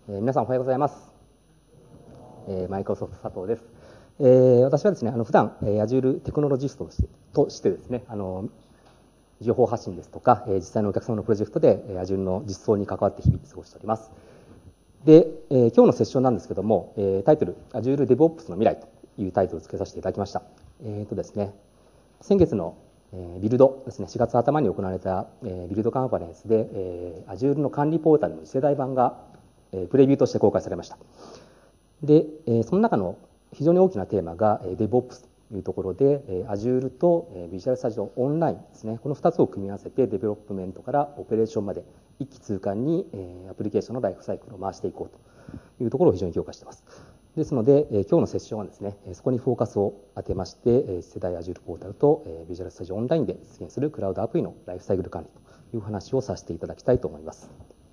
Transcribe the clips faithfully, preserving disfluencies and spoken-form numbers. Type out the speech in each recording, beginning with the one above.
えー、皆さんおはようございます。えー、マイクロソフト佐藤です。えー、私はですね、あの普段、えー、Azure テクノロジストとしてとしてですね、あの情報発信ですとか、えー、実際のお客様のプロジェクトで、えー、Azure の実装に関わって日々過ごしております。で、えー、今日のセッションなんですけども、えー、タイトル Azure DevOps の未来というタイトルを付けさせていただきました。えーとですね、先月のビルドですね、しがつ頭に行われたビルドカンファレンスで Azure の管理ポータルの次世代版がプレビューとして公開されました。で、その中の非常に大きなテーマが DevOps というところで Azure と Visual Studio Online ですね、このふたつを組み合わせてデベロップメントからオペレーションまで一気通貫にアプリケーションのライフサイクルを回していこうというところを非常に評価しています。ですので、今日のセッションはですね、そこにフォーカスを当てまして、世代 Azure ポータルと Visual Studio Online で実現するクラウドアプリのライフサイクル管理という話をさせていただきたいと思います。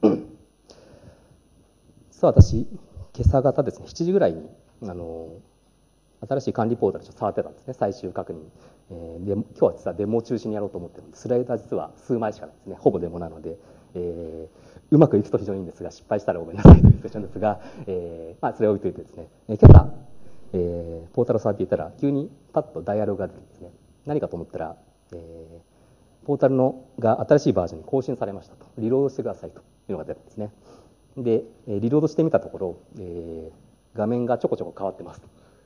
実は私、今朝方ですね、しちじぐらいに、あの、新しい管理ポータルを触ってたんですね、最終確認。えー、で今日は実はデモを中心にやろうと思ってるので、スライダー実は数枚しかないですね、ほぼデモなので、えーうまくいくと非常にいいんですが、失敗したらごめんなさいというセッションですが、えーまあ、それを置いといてですね、えー、今朝、えー、ポータルを触っていたら、急にパッとダイアログが出てですね、何かと思ったら、えー、ポータルのが新しいバージョンに更新されましたと、リロードしてくださいというのが出たんですね。で、リロードしてみたところ、えー、画面がちょこちょこ変わってます。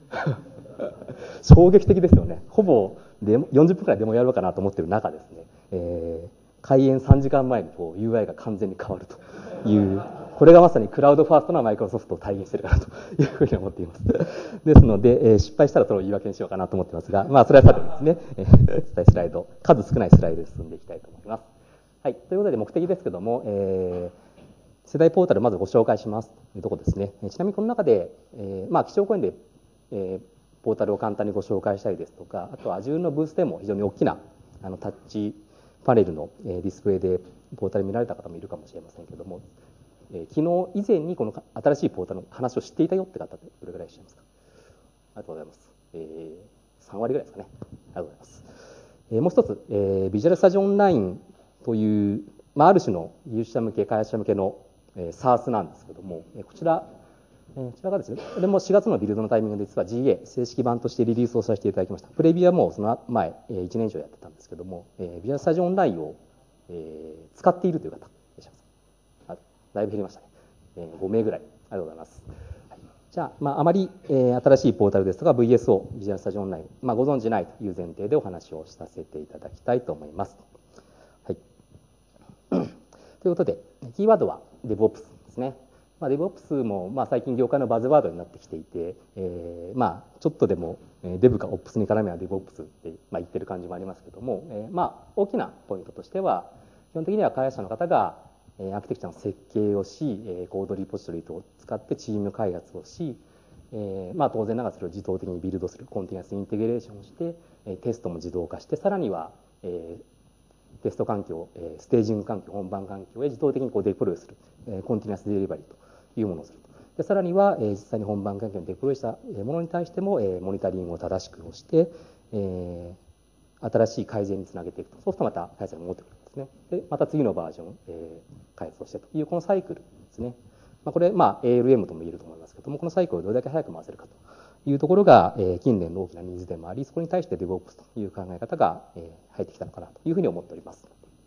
衝撃的ですよね。ほぼデモよんじゅっぷんくらいデモやろうかなと思っている中ですね、えー開演さんじかんまえにこう ユーアイ が完全に変わるという、これがまさにクラウドファーストなマイクロソフトを体現しているかなというふうに思っています。ですので、えー、失敗したらそれを言い訳にしようかなと思っていますが、まあそれはさてですね、えー、スライド、数少ないスライドで進んでいきたいと思います。はい、ということで目的ですけども、えー、世代ポータルまずご紹介しますというところですね。ちなみにこの中で、えー、まあ基調講演で、えー、ポータルを簡単にご紹介したりですとか、あと Azure のブースでも非常に大きなあのタッチパネルのディスプレイでポータル見られた方もいるかもしれませんけども、えー、昨日以前にこの新しいポータルの話を知っていたよって方ってどれぐらいいらっしゃいますか？ありがとうございます。えー、さんわりぐらいですかね。ありがとうございます。えー、もう一つ、えー、Visual Studio Online という、まあ、ある種の技術者向け、開発者向けの、えー、SaaS なんですけども、えー、こちら、こちらがですね、これもしがつのビルドのタイミングで実は ジーエー 正式版としてリリースをさせていただきました。プレビューはもうその前いちねん以上やってたんですけども、Visual Studio Online を使っているという方いらっしゃいます。だいぶ減りましたね。ごめいぐらい。ありがとうございます。はい、じゃあ、まあ、あまり新しいポータルですとか ブイエスオー、Visual Studio Online、まあ、ご存じないという前提でお話をさせていただきたいと思います。はい、ということで、キーワードは DevOps ですね。まあ、DevOps もまあ最近業界のバズワードになってきていて、えー、まあちょっとでも Dev か Ops に絡めば DevOps ってまあ言ってる感じもありますけども、えー、まあ大きなポイントとしては、基本的には開発者の方がアーキテクチャの設計をし、コードリポジトリを使ってチーム開発をし、えー、まあ当然ながらそれを自動的にビルドする、コンティニュアスインテグレーションをして、テストも自動化して、さらには、えーテスト環境、ステージング環境、本番環境へ自動的にこうデプロイする、コンティニュアスデリバリーというものをする。でさらには、実際に本番環境にデプロイしたものに対しても、モニタリングを正しくをして、新しい改善につなげていくと。そうするとまた開発が戻ってくるんですね。で、また次のバージョンを開発をしてというこのサイクルですね。まあ、これ、まあ、エーエルエム とも言えると思いますけども、このサイクルをどれだけ早く回せるかというところが、近年の大きなニーズでもあり、そこに対して DevOps という考え方が入ってきたのかなというふうに思っております。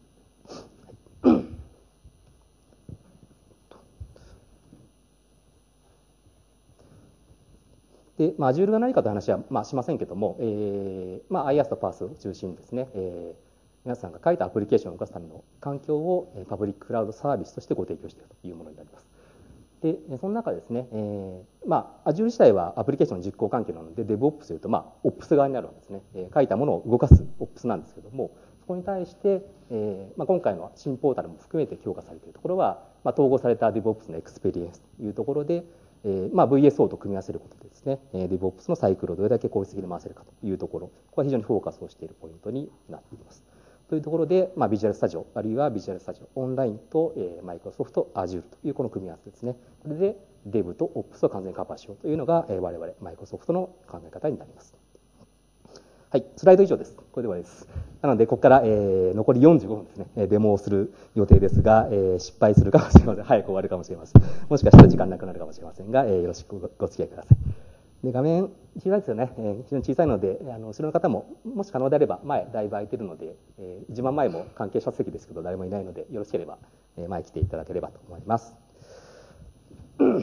で、まあ、Azure が何かという話は、まあ、しませんけども、えーまあ、IaaS と PaaS を中心にですね、えー、皆さんが書いたアプリケーションを動かすための環境をパブリッククラウドサービスとしてご提供しているというものになります。で、その中ですね、えー、まあ、Azure 自体はアプリケーションの実行環境なので、DevOps というと、まあ、Ops 側になるわけですね。えー、書いたものを動かす Ops なんですけども、そこに対して、えーまあ、今回の新ポータルも含めて強化されているところは、まあ、統合された DevOps のエクスペリエンスというところで、えーまあ、ブイエスオー と組み合わせることでですね、DevOps のサイクルをどれだけ効率的に回せるかというところ、ここは非常にフォーカスをしているポイントになっています。というところで、まあ、Visual Studio、あるいは Visual Studio Online と、えー、Microsoft Azure というこの組み合わせですね。これで Dev と Ops を完全にカバーしようというのが、えー、我々 Microsoft の考え方になります。 はい、スライド以上です。これではです。なので、ここから、えー、残りよんじゅうごふんですね、デモをする予定ですが、えー、失敗するかもしれません。早く終わるかもしれません。もしかしたら時間なくなるかもしれませんが、えー、よろしくご付き合いください。で、画面小さいですよね。えー、非常に小さいので、あの後ろの方も、もし可能であれば、前だいぶ空いているので、えー、一番前も関係者席ですけど、誰もいないので、よろしければ、えー、前来ていただければと思います。はい、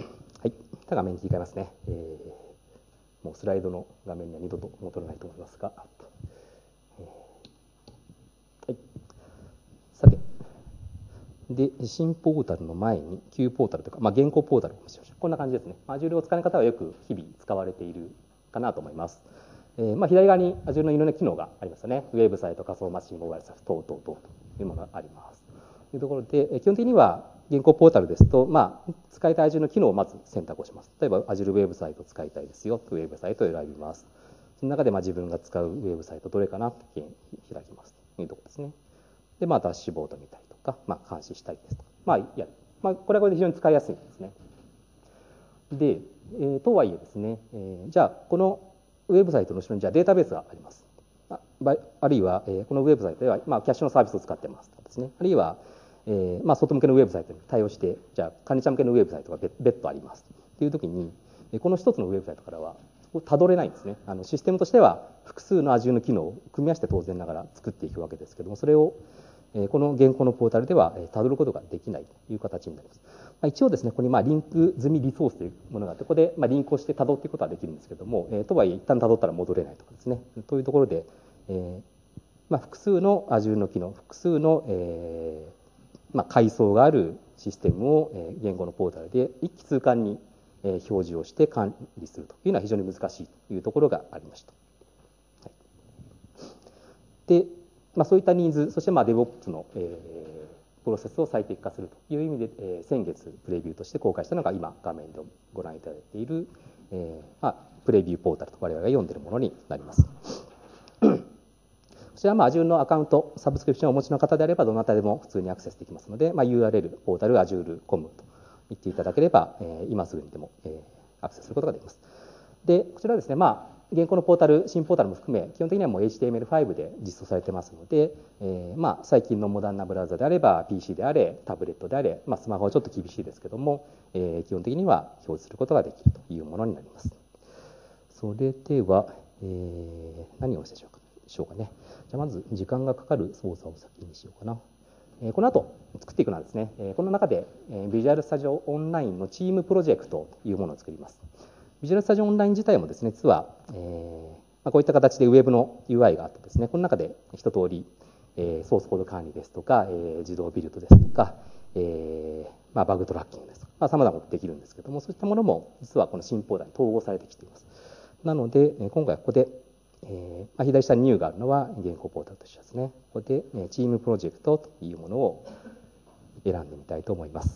画面に切り替えますね。えー、もうスライドの画面には二度と戻らないと思いますが、えー、はい、さて、で、新ポータルの前に旧ポータルとか、まあ、現行ポータルをしましょう。こんな感じですね。Azure を使う方はよく日々使われているかなと思います。えーまあ、左側に Azure のいろんな機能がありますよね。ウェブサイト、仮想マシン、モバイルサイト、等々等というものがあります。というところで、基本的には現行ポータルですと、まあ、使いたい Azure の機能をまず選択をします。例えば Azure ウェブサイトを使いたいですよ。ウェブサイトを選びます。その中でまあ自分が使うウェブサイトどれかなって開きますというところですね。で、まあ、ダッシュボード見たりとか、まあ、監視したりですとか、まあ、やる。まあ、これはこれで非常に使いやすいんですね。で、えー、とはいえですね、えー、じゃあ、このウェブサイトの後ろにじゃあデータベースがあります。あ, あるいは、えー、このウェブサイトでは、まあ、キャッシュのサービスを使ってますとですね。あるいは、えーまあ、外向けのウェブサイトに対応して、じゃあ、管理者向けのウェブサイトが別途ありますというときに、この一つのウェブサイトからは、たどれないんですね。あのシステムとしては、複数の Azure の機能を組み合わせて当然ながら作っていくわけですけども、それをこの現行のポータルではたどることができないという形になります。まあ、一応ですね、ここにまあリンク済みリソースというものがあって、ここでまあリンクをしてたどっていくことはできるんですけども、えー、とはいえ一旦たどったら戻れないとかですね、というところで、えーまあ、複数の Azure の機能、複数の、えーまあ、階層があるシステムを、えー、言語のポータルで一気通貫に、えー、表示をして管理するというのは非常に難しいというところがありました。はい、でまあ、そういったニーズ、そしてまあ DevOps の、えー、プロセスを最適化するという意味で、えー、先月プレビューとして公開したのが今画面でご覧いただいている、えーまあ、プレビューポータルと我々が読んでいるものになります。こちらはまあ Azure のアカウント、サブスクリプションをお持ちの方であればどなたでも普通にアクセスできますので、まあ、ユーアールエル、ポータル Azure ドットコム と言っていただければ、えー、今すぐにでも、えー、アクセスすることができます。で、こちらはですね、まあ現行のポータル、新ポータルも含め、基本的にはもう エイチティーエムエルファイブ で実装されてますので、えー、まあ最近のモダンなブラウザであれば、ピーシー であれ、タブレットであれ、まあ、スマホはちょっと厳しいですけども、えー、基本的には表示することができるというものになります。それでは、えー、何をしようかでしょうかね。じゃあまず時間がかかる操作を先にしようかな。えー、この後作っていくのはですね、えー、この中で、えー、Visual Studio Online のチームプロジェクトというものを作ります。ビジュアルスタジオオンライン自体もですね、実は、えーまあ、こういった形でウェブの ユーアイ があってですね、この中で一通り、えー、ソースコード管理ですとか、えー、自動ビルドですとか、えーまあ、バグトラッキングですとか、まあ、様々できるんですけども、そういったものも実はこの新ポータルに統合されてきています。なので、今回ここで、えーまあ、左下にニューがあるのは現行ポータルと一緒ですね。ここで、えー、チームプロジェクトというものを選んでみたいと思います。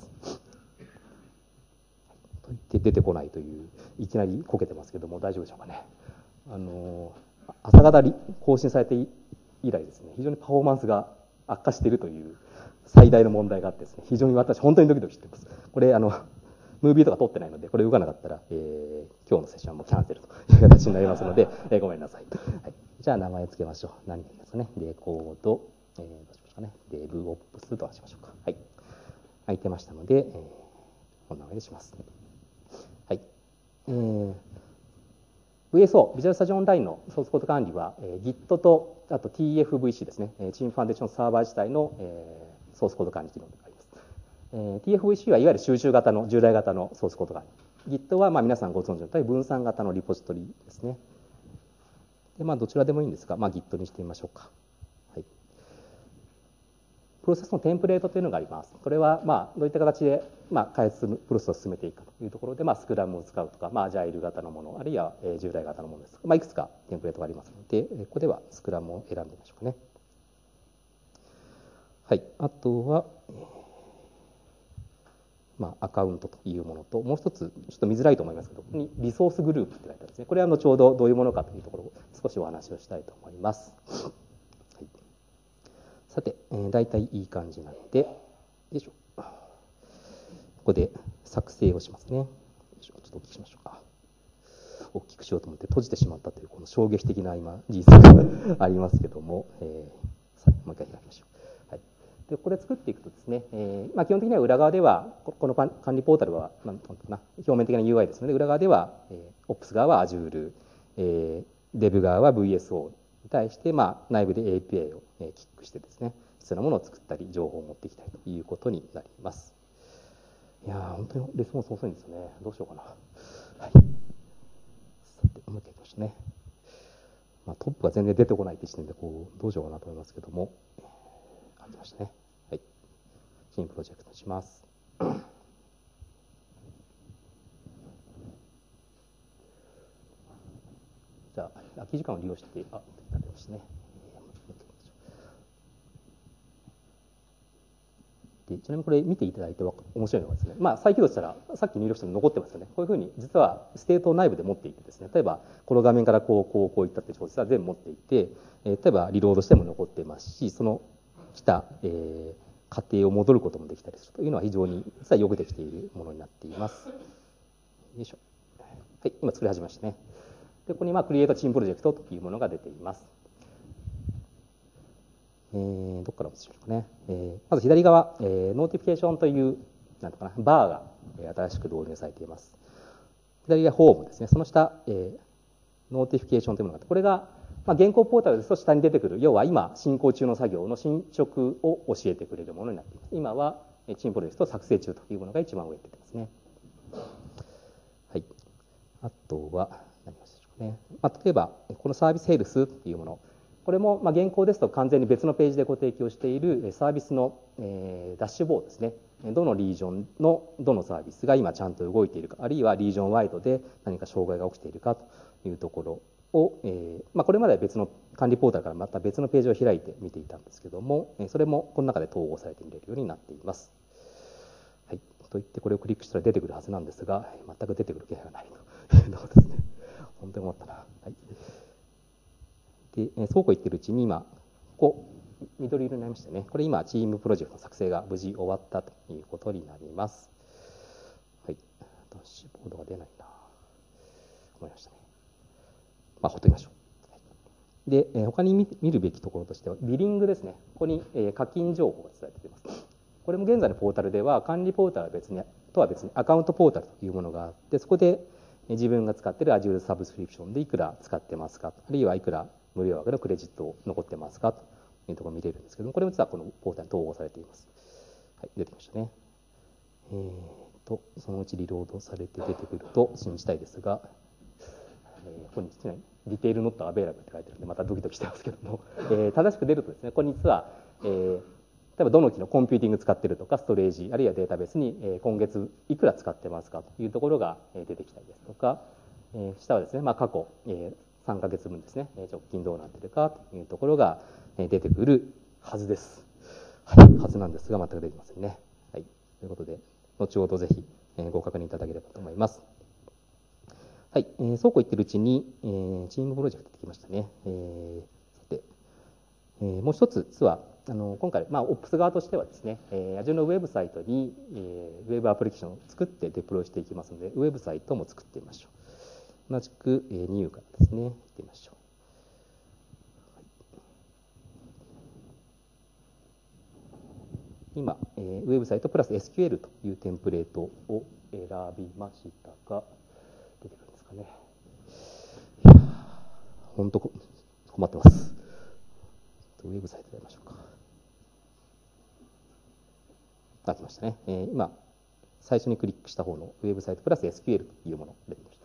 と言って出てこないという、いきなりこけてますけども大丈夫でしょうかね。あの朝方更新されて以来ですね、非常にパフォーマンスが悪化しているという最大の問題があってですね、非常に私本当にドキドキしています。これあのムービーとか撮ってないので、これ動かなかったら、えー、今日のセッションはもうキャンセルという形になりますので、えー、ごめんなさい。はい、じゃあ名前つけましょう。何ですかね。レコード、えー、どうしましょうかね。デブオプスとしましょうか。はい。空いてましたので、えー、こんな名前にします。はい。えー、ブイエスオー、ビジュアルスタジオオンラインのソースコード管理は、えー、Git と、あと ティーエフブイシー ですね。チームファンデーションサーバー自体の、えー、ソースコード管理機能があります。えー、ティーエフブイシー はいわゆる収集型の、従来型のソースコード管理。Git はまあ皆さんご存知の通り分散型のリポジトリですね。で、まあどちらでもいいんですが、まあ Git にしてみましょうか。はい。プロセスのテンプレートというのがあります。これはまあどういった形でまあ開発プロセスを進めていくかというところで、まあスクラムを使うとか、まあアジャイル型のもの、あるいは従来型のものですとか、まあいくつかテンプレートがありますので、ここではスクラムを選んでみましょうかね。はい。あとは、まあ、アカウントというものと、もう一つ、ちょっと見づらいと思いますけど、ここにリソースグループって書いてあるんですね。これは後ほどどういうものかというところを少しお話をしたいと思います。はい、さて、えー、大体いい感じなので、よいしょ。ここで作成をしますね。よいしょ、ちょっとお聞きしましょうか。 大きくしようと思って閉じてしまったというこの衝撃的な今事実がありますけども、えー、もう一回開きましょう。はい、でこれ作っていくとですね、えーまあ、基本的には裏側ではこの管理ポータルはなんていうかな、表面的な ユーアイ ですので、裏側では、えー、Ops 側は Azure、えー、Dev 側は ブイエスオー に対して、まあ、内部で エーピーアイ を、えー、キックしてですね、必要なものを作ったり情報を持ってきたりということになります。いやー本当にレスポンス遅いんですよね。どうしようかな。はい、さてもう一回いきましょうね。まあ、トップが全然出てこないって時点でこうどうしようかなと思いますけども、ありましたね。はい、新プロジェクトにします。じゃあ空き時間を利用してあなりましたね。でちなみにこれ見ていただいて面白いのがですね、まあ、再起動したらさっき入力したの残ってますよね。こういうふうに実はステートを内部で持っていてですね、例えばこの画面からこうこうこういったって情報実は全部持っていて、えー、例えばリロードしても残っていますし、その来た、えー、過程を戻ることもできたりするというのは非常に実はよくできているものになっています。よいしょ。はい、今作り始めましたね。でここにまあクリエイトチームプロジェクトというものが出ています。えー、どこからお見せしましょうかね。えー、まず左側、えー、ノーティフィケーションというなんとかなバーが、えー、新しく導入されています。左がホームですね。その下、えー、ノーティフィケーションというものがあって、これが、まあ、現行ポータルですと下に出てくる、要は今進行中の作業の進捗を教えてくれるものになっています。今はチームプロジェクト作成中というものが一番上に出てますね。はい。あとは何をしましょうかね。まあ、例えばこのサービスヘルスというもの。これも、まあ、現行ですと完全に別のページでご提供しているサービスの、えー、ダッシュボードですね。どのリージョンのどのサービスが今ちゃんと動いているか、あるいはリージョンワイドで何か障害が起きているかというところを、えーまあ、これまでは別の管理ポータルからまた別のページを開いて見ていたんですけども、それもこの中で統合されて見れるようになっています。はい、といってこれをクリックしたら出てくるはずなんですが、全く出てくる気配がないというのがですね、本当に思ったな。はい、でそうこう言ってるうちに今ここ緑色になりましたね。これ今チームプロジェクトの作成が無事終わったということになります。はい、ダッシュボードが出ないな。思いましたね。まあほっときましょう。で他に見るべきところとしてはビリングですね。ここに課金情報が伝えています。これも現在のポータルでは管理ポータルは別にとは別にアカウントポータルというものがあって、そこで自分が使っている Azure サブスクリプションでいくら使ってますか、あるいはいくら無料枠のクレジットを残ってますかというところを見れるんですけども、これも実はこのポータルに統合されています。はい、出てきましたね。えーと、そのうちリロードされて出てくると信じたいですが、えー、ここにディテールノットアベイラブルって書いてあるので、またドキドキしてますけども、えー、正しく出るとですね、ここに実は、えー、例えばどの機能、コンピューティング使ってるとか、ストレージ、あるいはデータベースに、えー、今月いくら使ってますかというところが出てきたりですとか、えー、下はですね、まあ、過去、えーさんかげつぶんですね、直近どうなっているかというところが出てくるはずです。はい、はずなんですが全く出てませんね。はい、ということで後ほどぜひご確認いただければと思います。はい、えー、そうこう言ってるうちに、えー、チームプロジェクトできましたね。えー、さて、えー、もう一つ実はあの今回、まあ、オプス 側としてはですね、えー、Azure のウェブサイトに、えー、ウェブアプリケーションを作ってデプロイしていきますので、ウェブサイトも作ってみましょう。同じく、えー、ニューからですね、いってみましょう。今、えー、ウェブサイトプラス エスキューエル というテンプレートを選びましたが、出てくるんですかね。本当困ってます。ウェブサイトでやりましょうか。あ、来ましたね。えー、今、最初にクリックした方のウェブサイトプラス エスキューエル というものが出てきました。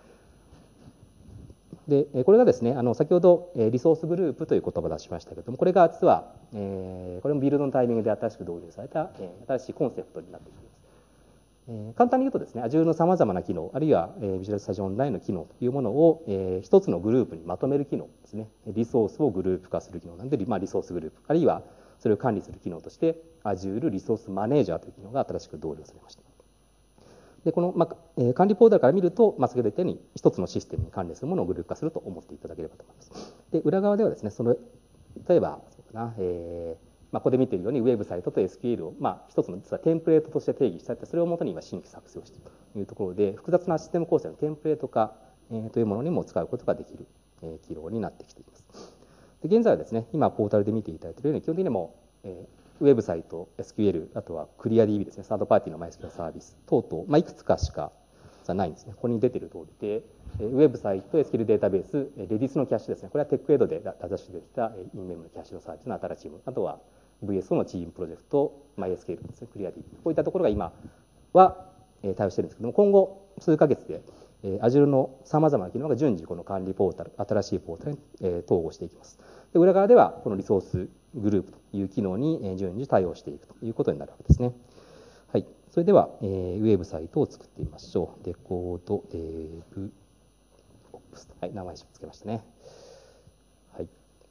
でこれがですね、あの先ほどリソースグループという言葉を出しましたけれども、これが実は、えー、これもビルドのタイミングで新しく導入された、えー、新しいコンセプトになっています。えー、簡単に言うとですね、Azure のさまざまな機能、あるいは、えー、Visual Studio Online の機能というものを、えー、一つのグループにまとめる機能ですね。リソースをグループ化する機能なんで、まあ、リソースグループ、あるいはそれを管理する機能として Azure リソースマネージャーという機能が新しく導入されました。でこの、まあえー、管理ポータルから見ると、まあ、先ほど言ったように一つのシステムに関連するものをグループ化すると思っていただければと思います。で裏側ではですね、その例えばそうかな、えーまあ、ここで見ているようにウェブサイトと エスキューエル を、まあ、一つの実はテンプレートとして定義したって、それをもとに今新規作成をしているというところで、複雑なシステム構成のテンプレート化えー、というものにも使うことができる、えー、機能になってきています。で現在はですね、今ポータルで見ていただいているように、基本的にも、えー、ウェブサイト、エスキューエル、あとはクリア ディービー ですね、サードパーティーのマイスキルサービス等々、まあ、いくつかしかじゃないんですね。ここに出ている通りで、ウェブサイト、エスキューエルデータベース、レディスのキャッシュですね。これはテックエドで新しくできたインメムのキャッシュのサービスの新しいもの。あとは ブイエスオー のチームプロジェクト、マイエスキューエルですね、クリア ディービー。こういったところが今は対応しているんですけども、今後数ヶ月で Azure のさまざまな機能が順次この管理ポータル、新しいポータルに統合していきます。で裏側ではこのリソースグループという機能に順次対応していくということになるわけですね。はい。それでは、えー、ウェブサイトを作ってみましょう。デコードデブオプス。はい、名前つけましたね。はい。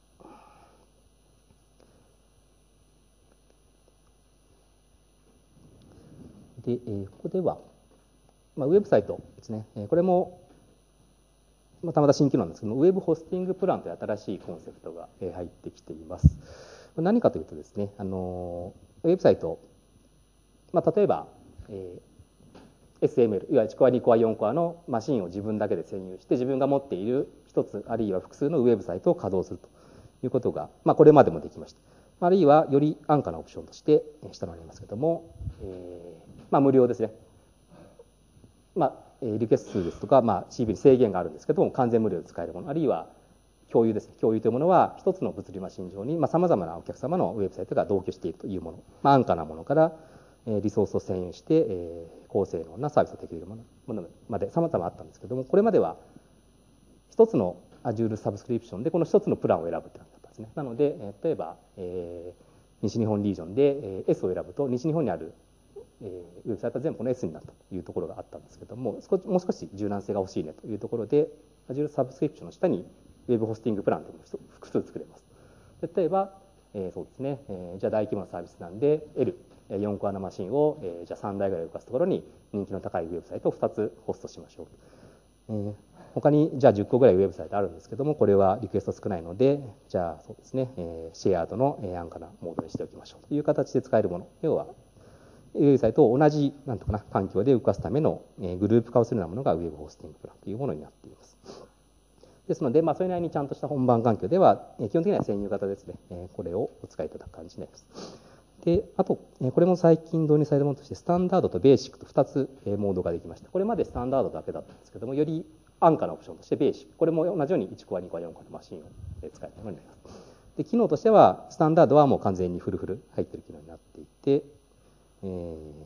で、えー、ここでは、まあ、ウェブサイトですね。これも、まあ、たまたま新機能なんですけども、ウェブホスティングプランという新しいコンセプトが入ってきています。何かというとですね、あのウェブサイト、まあ、例えば、えー、エスエムエル、いわゆるいちコアにコアよんコアのマシンを自分だけで占有して、自分が持っている一つあるいは複数のウェブサイトを稼働するということが、まあ、これまでもできました。あるいはより安価なオプションとして下のありますけども、えーまあ、無料ですね。まあ、リクエスト数ですとか、まあ、シービー に制限があるんですけども、完全無料で使えるもの、あるいは共有ですね。共有というものは一つの物理マシン上にさまざ、まなお客様のウェブサイトが同居しているというもの、まあ、安価なものからリソースを占有して、えー、高性能なサービスをできるものまで様々あったんですけども、これまでは一つの Azure サブスクリプションでこの一つのプランを選ぶってなったんですね。なので、例えば、えー、西日本リージョンで S を選ぶと、西日本にあるウェブサイトは全部この S になったというところがあったんですけども、少しもう少し柔軟性が欲しいねというところで、Azure サブスクリプションの下にウェブホスティングプランというのを複数作れます。例えば、えー、そうですね、えー、じゃあ大規模なサービスなんで L、よんコアのマシンを、えー、じゃあさんだいぐらい動かすところに人気の高いウェブサイトをふたつホストしましょう。えー、他にじゃあじゅっこぐらいウェブサイトあるんですけども、これはリクエスト少ないので、じゃあそうですね、えー、シェアードの安価なモードにしておきましょうという形で使えるもの。要は、ウェブサイトを同じなんとかな環境で動かすためのグループ化をするようなものがウェブホスティングプランというものになっています。ですので、まあ、それなりにちゃんとした本番環境では、基本的には占有型ですね。これをお使いいただく感じになります。で、あと、これも最近導入されたものとして、スタンダードとベーシックとふたつモードができました。これまでスタンダードだけだったんですけども、より安価なオプションとしてベーシック。これも同じようにいちコア、にコア、よんコアのマシンを使えるものになります。で、機能としては、スタンダードはもう完全にフルフル入っている機能になっていて、えー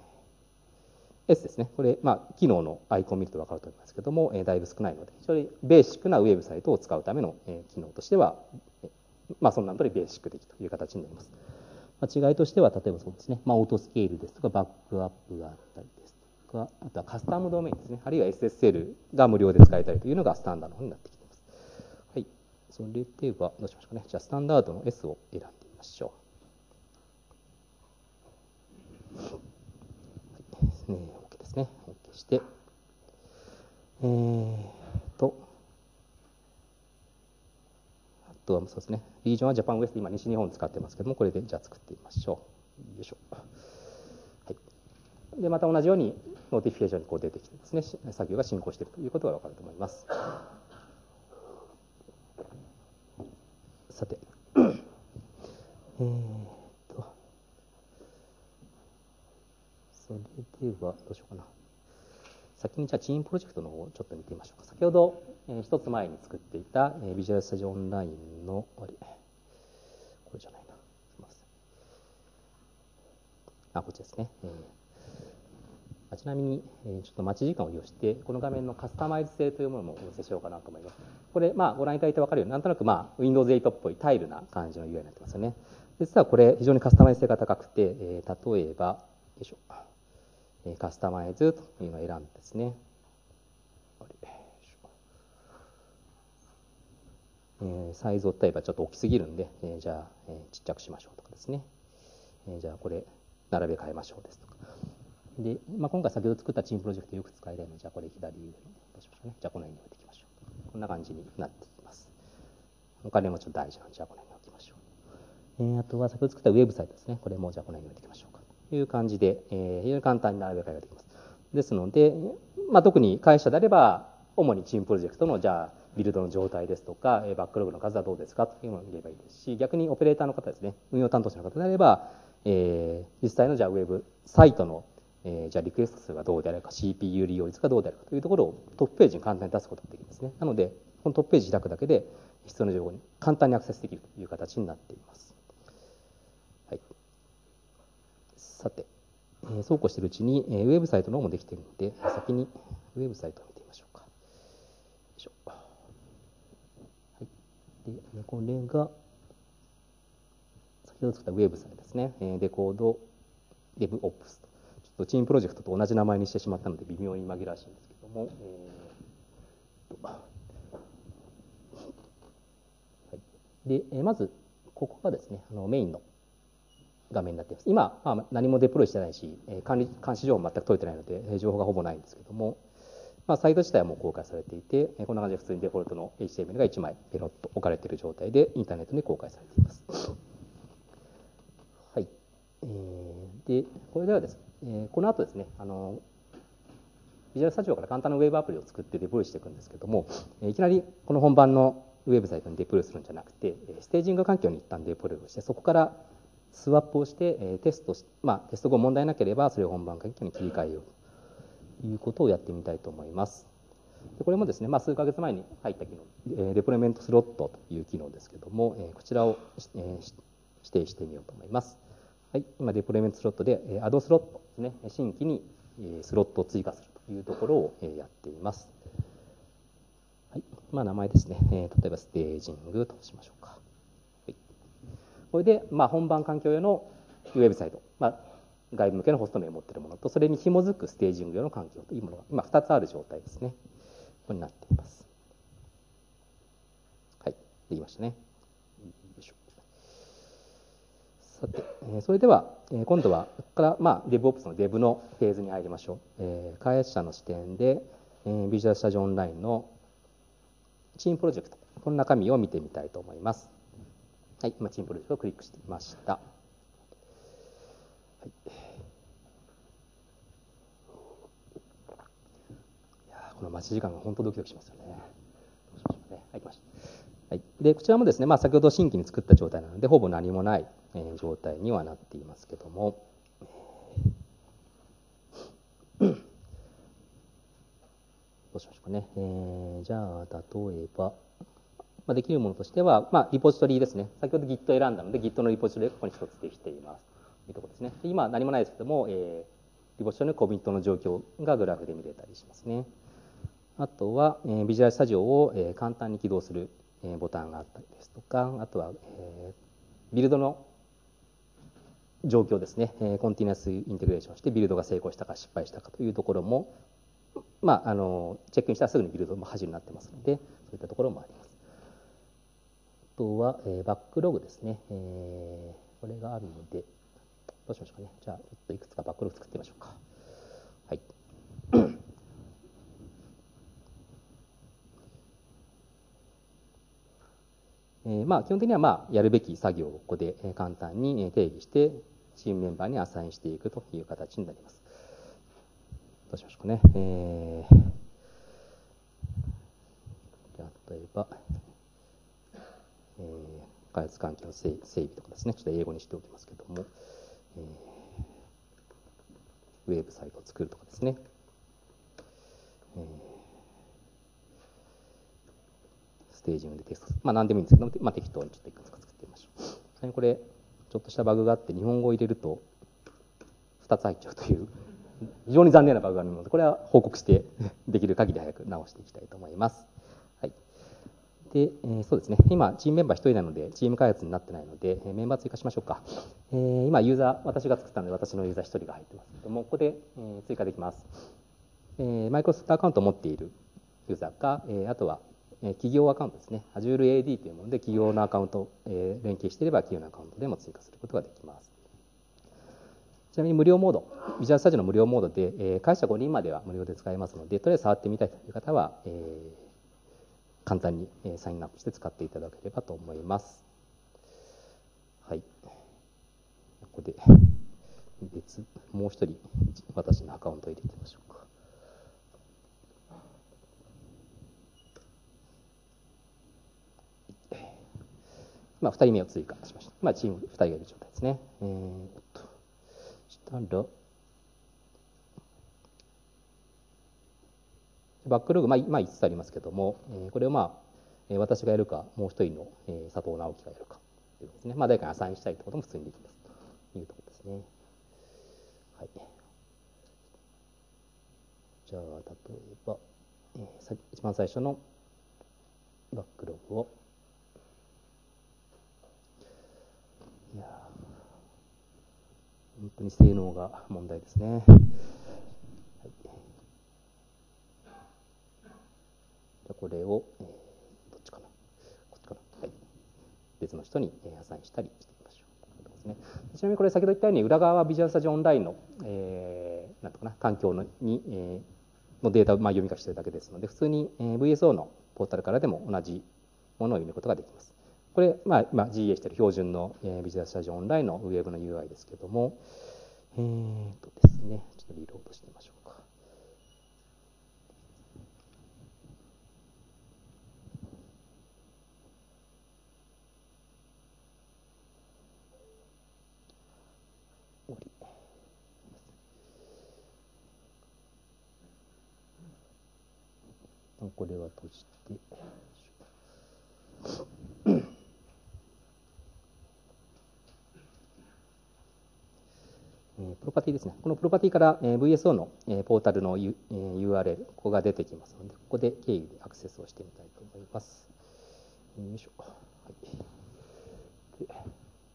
S ですね。これ、まあ、機能のアイコンを見ると分かると思いますけども、えー、だいぶ少ないので、非常にベーシックなウェブサイトを使うための、えー、機能としては、えー、まあ、その名の通りベーシック的という形になります。まあ、違いとしては、例えばそうですね、まあ、オートスケールですとか、バックアップがあったりですとか、あとはカスタムドメインですね、あるいは エスエスエル が無料で使えたりというのがスタンダードになってきています。はい。それでは、どうしましょうかね。じゃあ、スタンダードの S を選んでみましょう。はい。ですね。OK ですね。OK して、えーと、あとはそうですね、リージョンはジャパンウエスト、今西日本使ってますけども、これでじゃあ作ってみましょう。よいしょ。はい。で、また同じようにノーティフィケーションにこう出てきてですね、作業が進行しているということがわかると思います。さて、えーと、それではどうしようかな。先にじゃあチームプロジェクトの方をちょっと見てみましょうか。先ほど、えー、一つ前に作っていた、えー、ビジュアルスタジオオンラインの、あれ、これじゃないな。すみません。あ、こっちですね。えー、ちなみに、えー、ちょっと待ち時間を利用して、この画面のカスタマイズ性というものもお見せしようかなと思います。これ、まあ、ご覧いただいて分かるように、なんとなく、まあ、ウィンドウズエイト っぽいタイルな感じの ユーアイ になってますよね。実はこれ、非常にカスタマイズ性が高くて、えー、例えば、よいしょ。カスタマイズというのを選んでですね、えー、サイズを例えばちょっと大きすぎるんで、えー、じゃあ、えー、ちっちゃくしましょうとかですね、えー、じゃあこれ並べ替えましょうですとかで、まあ、今回先ほど作ったチームプロジェクトよく使いたいので、じゃあこれ左上にどうしましょうね、じゃあこの辺に置いていきましょう。こんな感じになっていきます。お金もちょっと大事なので、じゃあこの辺に置きましょう。えー、あとは先ほど作ったウェブサイトですね、これもじゃあこの辺に置いていきましょうかという感じで、えー、非常に簡単に並べ替えができます。ですので、まあ、特に会社であれば主にチームプロジェクトのじゃあビルドの状態ですとか、バックログの数はどうですかというのを見ればいいですし、逆にオペレーターの方ですね、運用担当者の方であれば、えー、実際のじゃあウェブサイトの、えー、じゃあリクエスト数がどうであるか、シーピーユー 利用率がどうであるかというところをトップページに簡単に出すことができますね。なので、このトップページ開くだけで必要な情報に簡単にアクセスできるという形になっています。はい、さて、えー、そうこうしているうちに、えー、ウェブサイトの方もできているので、先にウェブサイトを見てみましょうか。よいしょ。はい、でこれが先ほど作ったウェブサイトですね。デコード DevOps と。ちょっとチームプロジェクトと同じ名前にしてしまったので微妙に紛らわしいんですけども、えーはい、でまずここがですね、あのメインの画面になっています。今、まあ、何もデプロイしてないし、管理監視情報も全く取れてないので情報がほぼないんですけども、まあ、サイト自体はもう公開されていて、こんな感じで普通にデフォルトの エイチティーエムエル がいちまいペロッと置かれている状態でインターネットに公開されています。はい、えー、でこれではですね、えー、この後ですね、あのビジュアルスタジオから簡単なウェブアプリを作ってデプロイしていくんですけども、いきなりこの本番のウェブサイトにデプロイするんじゃなくて、ステージング環境に一旦デプロイをして、そこからスワップをしてテストし、まあ、テスト後問題なければそれを本番環境に切り替えようということをやってみたいと思います。でこれもですね、まあ、数ヶ月前に入った機能、デプロイメントスロットという機能ですけども、こちらを指定してみようと思います。はい、今デプロイメントスロットでアドスロットですね、新規にスロットを追加するというところをやっています。はい、まあ、名前ですね、例えばステージングとしましょうか。はい、これで、まあ、本番環境用のウェブサイト、まあ、外部向けのホスト名を持っているものと、それに紐づくステージング用の環境というものが今ふたつある状態ですね。ここになっています。はい、できましたね。さて、それでは今度はここから、まあ、DevOps の Dev のフェーズに入りましょう。えー、開発者の視点で、えー、ビジュアルスタジオオンラインのチームプロジェクト、この中身を見てみたいと思います。はい、今チームプロジェクトをクリックしてみました。はい、いやこの待ち時間が本当ドキドキしますよね。どうしましょうね。はい、来ました。はい、でこちらもですね、まあ、先ほど新規に作った状態なのでほぼ何もない、えー、状態にはなっていますけども、どうしましょうかね。えー、じゃあ例えば、まあ、できるものとしては、まあ、リポジトリですね。先ほど Git 選んだので Git のリポジトリがここに一つできていますというところですね。で今何もないですけども、えー、リポジトリのコミットの状況がグラフで見れたりしますね。あとは、えー、ビジュアルスタジオを、えー、簡単に起動する、えー、ボタンがあったりですとか、あとは、えー、ビルドの状況ですね、えー、コンティニュアスインテグレーションしてビルドが成功したか失敗したかというところも、まあ、あのチェックインしたらすぐにビルドも始めになってますので、そういったところもあります。あとは、えー、バックログですね、えー、これがあるので、どうしましょうかね。じゃあ、ちょっといくつかバックログ作ってみましょうか。はい。えーまあ、基本的には、まあ、やるべき作業をここで簡単に定義してチームメンバーにアサインしていくという形になります。どうしましょうかね。えー、じゃあ例えば、えー、開発環境の整備とかですね、ちょっと英語にしておきますけども、えー、ウェブサイトを作るとかですね、えー、ステージングでテスト、まあ何でもいいんですけども、まあ、適当にちょっといくつか作ってみましょう。ちなみにこれ、ちょっとしたバグがあって、日本語を入れるとふたつ入っちゃうという、非常に残念なバグがあるので、これは報告してできる限り早く直していきたいと思います。はい。で、えー、そうですね、今、チームメンバーひとりなので、チーム開発になってないので、メンバー追加しましょうか。えー、今、ユーザー、私が作ったので、私のユーザーひとりが入ってますけども、ここで、えー、追加できます。えー、マイクロソフトアカウントを持っているユーザーか、えー、あとは、えー、企業アカウントですね、Azure エーディー というもので、企業のアカウント、えー、連携していれば、企業のアカウントでも追加することができます。ちなみに無料モード、ビジュアルスタジオの無料モードで、えー、会社ごにんまでは無料で使えますので、とりあえず触ってみたいという方は、えー、簡単にサインアップして使っていただければと思います。はい。ここで別、もう一人私のアカウントを入れてみましょうか。 まあ、ふたりめを追加しました。まあ、チームふたりがいる状態ですね。えー、っと、したら、バックログ、まあ、まあ、いつつありますけども、えー、これをまあ、私がやるか、もう一人の、えー、佐藤直樹がやるかということですね。まあ、誰かにアサインしたいということも普通にできますというところですね。はい。じゃあ、例えば、えー、一番最初のバックログを、いや本当に性能が問題ですね。はい、じゃこれを、えー、どっちかな、こっちかな、はい、別の人にアサインしたりしてみましょう。ですね、ちなみにこれ先ほど言ったように裏側はビジュアルスタジオオンラインの、えー、なんとかな環境のに、えー、のデータをまあ読み書きしているだけですので、普通に、えー、ブイエスオー のポータルからでも同じものを読むことができます。これ、まあ、今 ジーエー している標準の、えー、ビジュアルスタジオオンラインのウェブの ユーアイ ですけども、えーとですね、ちょっとリロードしてみましょうか。これは閉じて、プロパティですね。このプロパティから ブイエスオー のポータルの ユーアールエル、ここが出てきますので、ここで経由でアクセスをしてみたいと思います。よいしょ。はい、で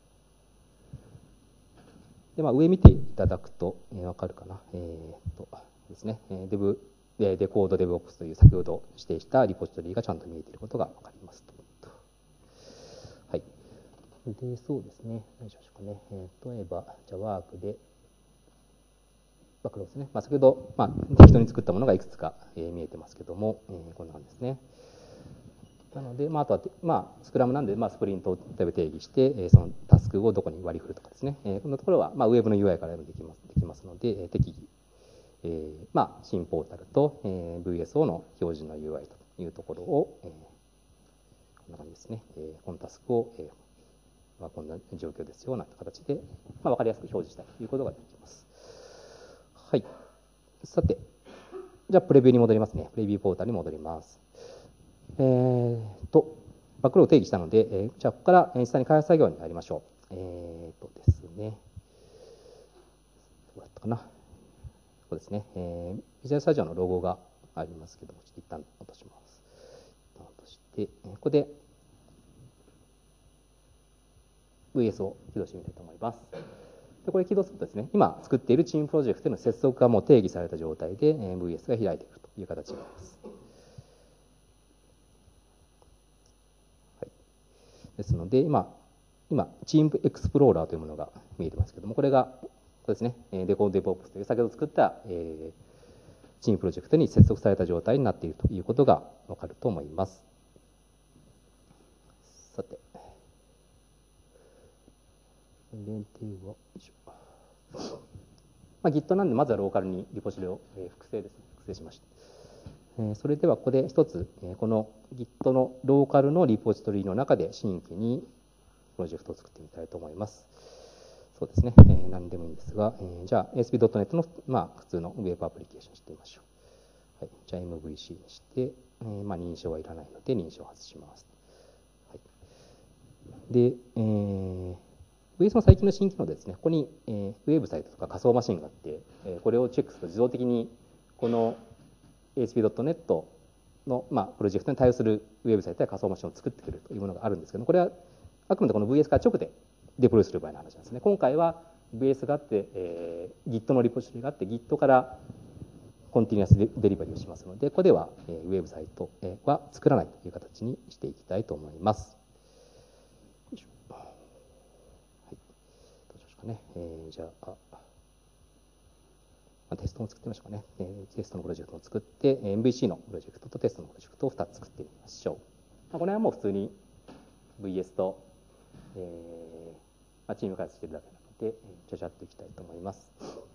で、まあ、上見ていただくと、えー、わかるかな。えー、とですね、デブ、デコード DevOps という先ほど指定したリポジトリがちゃんと見えていることがわかりますと。はい。で、そうですね。何しましょうかね。えー、例えば、じゃあワークで、バックログですね。まあ、先ほど、まあ、適当に作ったものがいくつか、えー、見えてますけども、えー、こんな感じですね。なので、まあ、あとは、まあ、スクラムなんで、まあ、スプリントを例えば定義して、えー、そのタスクをどこに割り振るとかですね。えー、このところは、まあ、ウェブの ユーアイ からでもできますできますので、えー、適宜、えー、まあ、新ポータルと、えー、ブイエスオー の標準の ユーアイ というところを、えー、こんな感じですね。えー、このタスクを、えーまあ、こんな状況ですよ、なんて形で、まあ、分かりやすく表示したいということができます。はい。さて、じゃあ、プレビューに戻りますね。プレビューポータルに戻ります。えーと、バックログを定義したので、えー、じゃあ、ここから実際に開発作業に入りましょう。えーとですね、どうだったかな。ここですね。えー、ビジュアルスタジオのロゴがありますけども、ちょっと一旦落とします。一旦落として、ここで ブイエス を起動してみたいと思います。でこれ起動するとですね、今作っているチームプロジェクトへの接続がもう定義された状態で、えー、ブイエス が開いているという形になります。はい、ですので、今、今、チームエクスプローラーというものが見えてますけども、これが、これですね、デコード DevOps という先ほど作った、えー、チームプロジェクトに接続された状態になっているということがわかると思います。さて、それでは、よいしょ。まあ、Git なんで、まずはローカルにリポジトリを、えー、複製ですね、複製しました。えー、それでは、ここで一つ、えー、この Git のローカルのリポジトリの中で新規にプロジェクトを作ってみたいと思います。そうですね、えー、何でもいいんですが、えー、じゃあ エーエスピードットネット の、まあ、普通のウェブアプリケーションにしてみましょう。はい、じゃあ エムブイシー にして、えーまあ、認証はいらないので認証を外します。はい、で、えー、ブイエス の最近の新機能でですね、ここに、えー、ウェブサイトとか仮想マシンがあって、えー、これをチェックすると自動的にこの エーエスピードットネット の、まあ、プロジェクトに対応するウェブサイトや仮想マシンを作ってくるというものがあるんですけども、これはあくまでこの ブイエス から直でデプロイする場合の話なんですね。今回は ブイエス があって、えー、Git のリポジトリがあって Git からコンティニュアスデリバリーをしますので、ここでは、えー、ウェブサイトは作らないという形にしていきたいと思います。よいしょ。はい、どうしましょうかね。えー、じゃあ、あテストも作ってみましょうかね。えー、テストのプロジェクトを作って、エムブイシー のプロジェクトとテストのプロジェクトをふたつ作ってみましょう。まあ、これはもう普通に ブイエス と、えーまあ、チーム開発しているだけなので、ちゃちゃっといきたいと思います。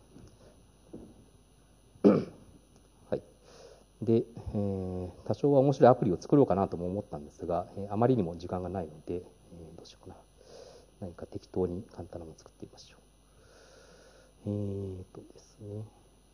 はい。で、えー、多少は面白いアプリを作ろうかなとも思ったんですが、えー、あまりにも時間がないので、 えー、どうしようかな。何か適当に簡単なものを作ってみましょう。えーとですね。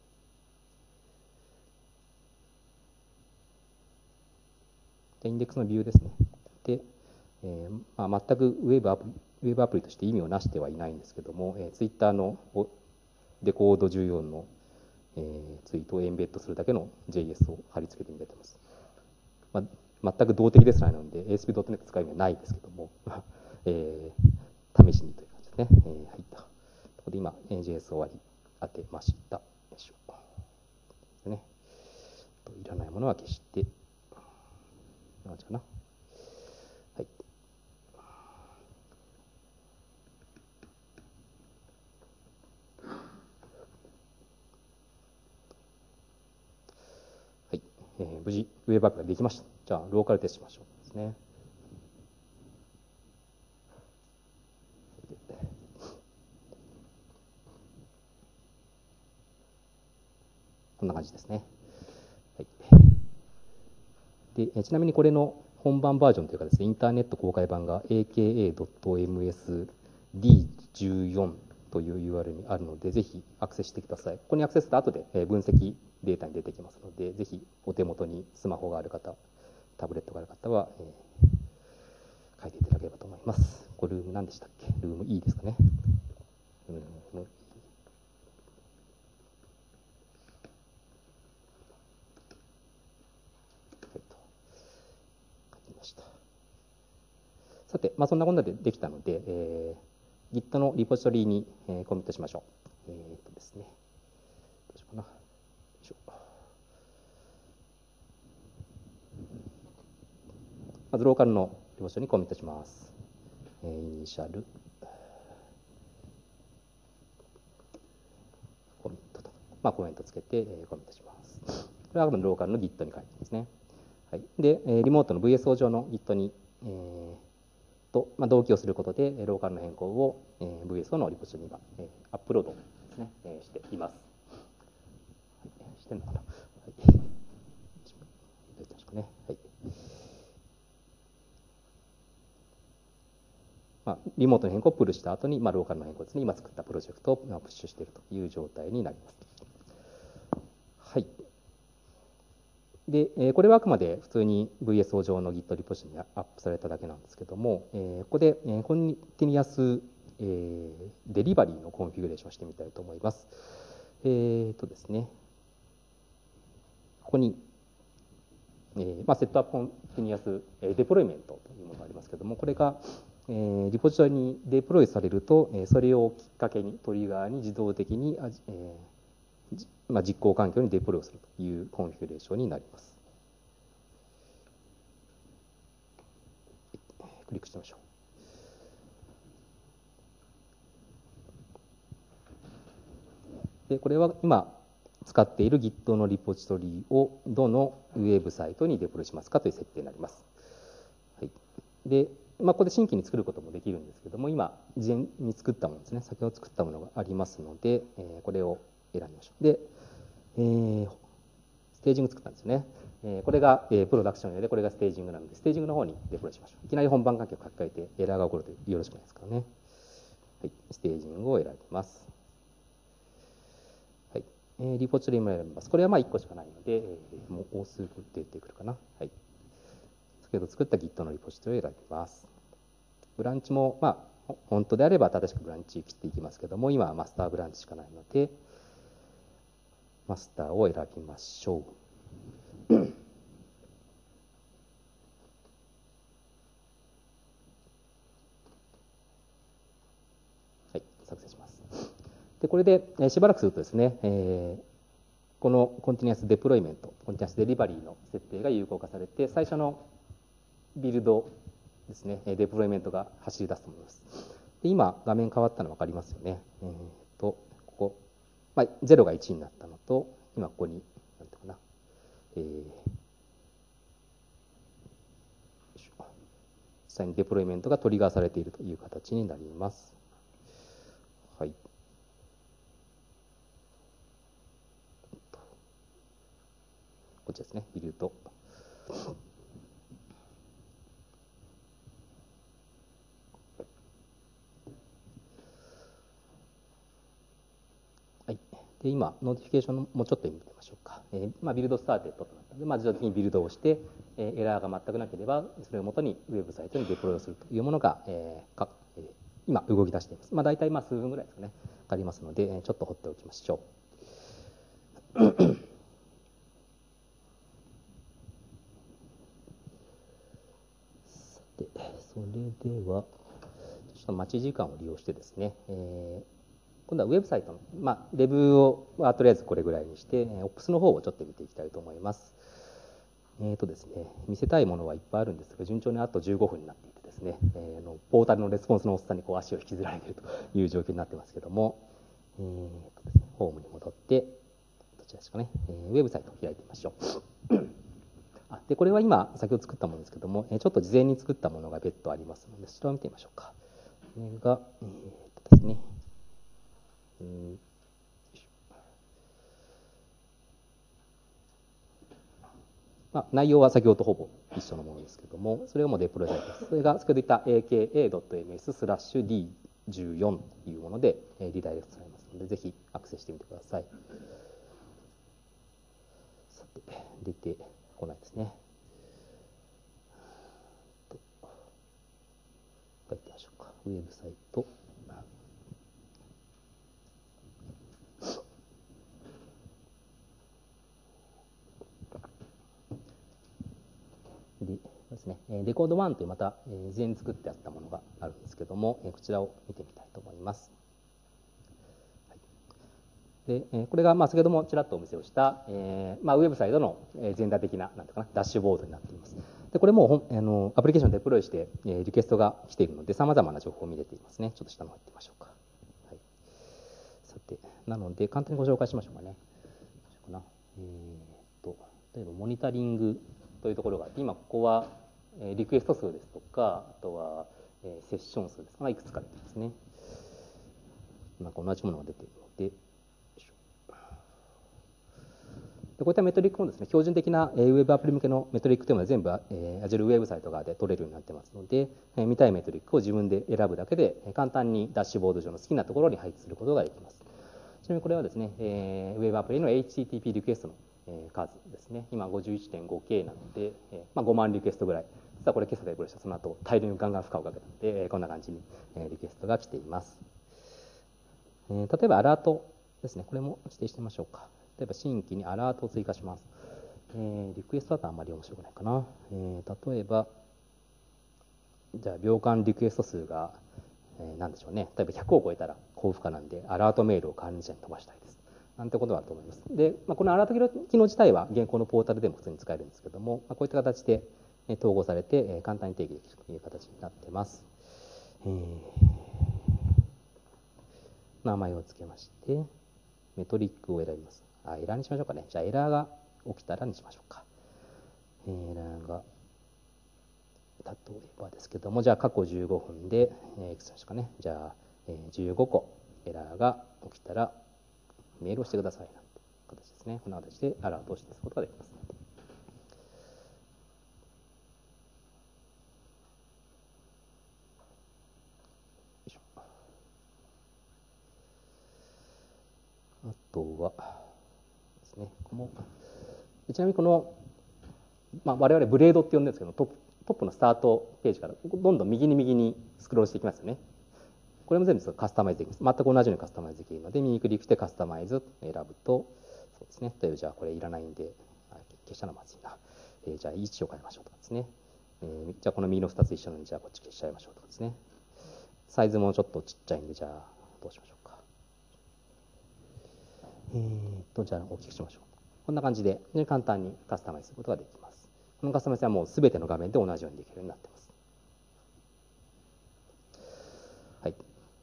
インデックスのビューですね。で、えーまあ、全くウェブアプリ、ウェブアプリとして意味をなしてはいないんですけども、えー、Twitter のデコードじゅうよんの、えー、ツイートをエンベッドするだけの ジェイエス を貼り付けてみてます。まあ、全く動的ですらないので エーエスピードットネット 使う意味はないですけども、えー、試しにという感じですね。えー、はい。ここで今、ジェイエス 終わり当てました。よいしょ。ね、いらないものは消して、こんな感じかな。はい。はい。えー、無事、ウェブアップができました。じゃあ、ローカルテストしましょうですね。こんな感じですね。はい、でちなみにこれの本番バージョンというかですね、インターネット公開版が エーケーエードットエムエスディーじゅうよん という ユーアールエル にあるので、ぜひアクセスしてください。ここにアクセスした後で分析データに出てきますので、ぜひお手元にスマホがある方、タブレットがある方は、えー、書いていただければと思います。これルーム何でしたっけ？ルーム E ですかね。ルームさて、まあ、そんなこんなでできたので、えー、Git のリポジトリに、えー、コミットしましょう。えー、っとですね、どうしようかな。よいしょ。まずローカルのリポジトリにコミットします。えー、イニシャル、コミットと。まあ、コメントつけて、えー、コミットします。これはあくまでローカルの Git に書いてますね。はい、で、えー、リモートの ブイエスオー 上の Git に、えーとまあ、同期をすることで、ローカルの変更を、えー、ブイエスオー のリポジトリに今、えー、アップロードですね、えー、しています。はい、してるのかな。はい。どうですかね。はい。まあ、リモートの変更をプルした後に、まあ、ローカルの変更ですね、今作ったプロジェクトをプッシュしているという状態になります。はい。で、これはあくまで普通に ブイエスオー 上の Git リポジトリにアップされただけなんですけども、ここでコンティニアスデリバリーのコンフィグレーションをしてみたいと思います。えーとですね、ここに、まあ、セットアップコンティニアスデプロイメントというものがありますけども、これがリポジトリにデプロイされると、それをきっかけにトリガーに自動的にまあ、実行環境にデプロイするというコンフィグレーションになります。クリックしてみましょう。で、これは今使っている Git のリポジトリをどのウェブサイトにデプロイしますかという設定になります。はい、で、まあ、ここで新規に作ることもできるんですけども、今、事前に作ったものですね、先ほど作ったものがありますので、えー、これを選びましょう。で、えー、ステージング作ったんですよね。えー、これが、えー、プロダクション用で、これがステージングなので、ステージングの方にデプロイしましょう。いきなり本番環境を書き換えてエラーが起こるとよろしくないですからね。はい、ステージングを選びます。はい、えー、リポジトリも選びます。これはまあいっこしかないので、えー、もうすぐ出てくるかな。はい。先ほど作った Git のリポジトリを選びます。ブランチも、まあ、本当であれば正しくブランチ切っていきますけども、今はマスターブランチしかないので、マスターを選びましょう。はい、作成します。で、これで、えー、しばらくするとですね、えー、このコンティニアスデプロイメント、コンティニアスデリバリーの設定が有効化されて、最初のビルドですね、デプロイメントが走り出すと思います。で、今、画面変わったの分かりますよね。えー、と、ここ、まあ、ゼロがいちになったのと、今ここに、なんていうかな、えー、実際にデプロイメントがトリガーされているという形になります。はい。こっちですね、ビルド。 で、今、ノーティフィケーションもちょっと見てみましょうか。えーまあ、ビルドスターテッドとなったので、まあ、自動的にビルドをして、えーエラーが全くなければ、それをもとにウェブサイトにデプロイをするというものが、えーかえー今、動き出しています。まあ、大体まあ数分ぐらいですかね、かかりますので、ちょっと放っておきましょう。さて、それでは、ちょっと待ち時間を利用してですね、えー今度はウェブサイトの、まあ、レビューを、まあ、とりあえずこれぐらいにして、オプスの方をちょっと見ていきたいと思います。えーとですね、見せたいものはいっぱいあるんですが、順調にあとじゅうごふんになっていてですね、えー、のポータルのレスポンスのおっさんにこう足を引きずられているという状況になってますけども、えーとですね、ホームに戻って、どちらですかね、えー、ウェブサイトを開いてみましょう。あでこれは今、先ほど作ったものですけども、ちょっと事前に作ったものが別途ありますので、それを見てみましょうか。これが、えーとですね、うんまあ、内容は先ほどとほぼ一緒のものですけれども、それがもうデプロイされています。それが先ほど言った エーケーエードットエムエススラッシュディーじゅうよん というものでリダイレクトされますので、ぜひアクセスしてみてください。さて、出てこないですね。書いてみましょうか。ウェブサイト。でですね、レコードワンというまた事前に作ってあったものがあるんですけども、こちらを見てみたいと思います。でこれがまあ先ほどもちらっとお見せをした、えーまあ、ウェブサイトの全体的な、なんていうかな、ダッシュボードになっています。でこれもあのアプリケーションデプロイして、えー、リクエストが来ているので、さまざまな情報を見れていますね。ちょっと下の方行ってみましょうか。はい、さて、なので、簡単にご紹介しましょうかね。えー、と例えば、モニタリングというところがあって、今、ここはリクエスト数ですとか、あとはセッション数ですか、いくつか出ていますね。なんか同じものが出ているので、でこういったメトリックもですね、標準的なウェブアプリ向けのメトリックというのは全部 Azure ウェブサイト側で取れるようになってますので、見たいメトリックを自分で選ぶだけで簡単にダッシュボード上の好きなところに配置することができます。ちなみにこれはですね、ウェブアプリの エイチティーティーピー リクエストの数ですね。今 ごじゅういちてんごケー なので、まあ、ごまんリクエストぐらい。実はこれ今朝でこれしたその後大量にガンガン負荷をかけたので、こんな感じにリクエストが来ています。例えばアラートですね。これも指定してみましょうか。例えば新規にアラートを追加します。えー、リクエストだとあんまり面白くないかな。えー、例えば、じゃあ秒間リクエスト数が、えー、何でしょうね。例えばひゃくを超えたら高負荷なんで、アラートメールを管理者に飛ばしたいです。なんてことだと思います。で、まあ、このアラート機能自体は現行のポータルでも普通に使えるんですけども、まあ、こういった形で統合されて簡単に定義できるという形になっています。えー、名前を付けまして、メトリックを選びます。あ、エラーにしましょうかね。じゃあエラーが起きたらにしましょうか。エラーが、例えばですけども、じゃあ過去じゅうごふんで、えー、いくつですかね。じゃあ、えー、じゅうごこエラーが起きたらメールをしてくださいなんて形ですね。こんな形でアラートをしていくことができます。あとはですね、このちなみにこの、まあ、我々ブレードって呼んでるんですけど、トップトップのスタートページからどんどん右に右にスクロールしていきますよね。これも全部カスタマイズできます。全く同じようにカスタマイズできるので、右クリックしてカスタマイズ選ぶと、そうですね、例えばじゃあこれいらないんで、消したのまずいな。えー、じゃあ位置を変えましょうとかですね。えー、じゃあこの右のふたつ一緒なので、じゃあこっち消しちゃいましょうとかですね。サイズもちょっとちっちゃいんで、じゃあどうしましょうか。えーと、じゃあ大きくしましょう。こんな感じで簡単にカスタマイズすることができます。このカスタマイズはもうすべての画面で同じようにできるようになっています。はい。